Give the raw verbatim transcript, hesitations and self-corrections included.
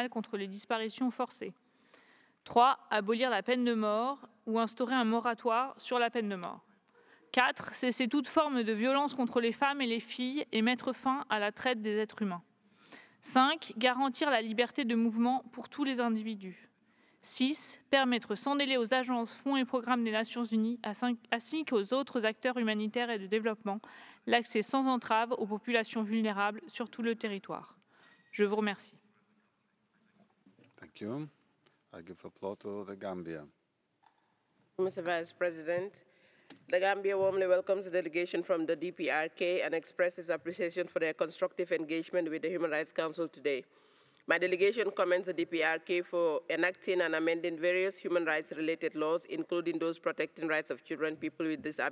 internationale contre les disparitions forcées. trois. Abolir la peine de mort ou instaurer un moratoire sur la peine de mort. quatre. Cesser toute forme de violence contre les femmes et les filles et mettre fin à la traite des êtres humains. cinq. Garantir la liberté de mouvement pour tous les individus. six. Permettre sans délai aux agences, fonds et programmes des Nations Unies, ainsi qu'aux autres acteurs humanitaires et de développement, l'accès sans entrave aux populations vulnérables sur tout le territoire. Je vous remercie. Thank you. I give the floor to the Gambia. Mister Vice President, the Gambia warmly welcomes the delegation from the D P R K and expresses appreciation for their constructive engagement with the Human Rights Council today. My delegation commends the D P R K for enacting and amending various human rights-related laws, including those protecting rights of children, people with disabilities,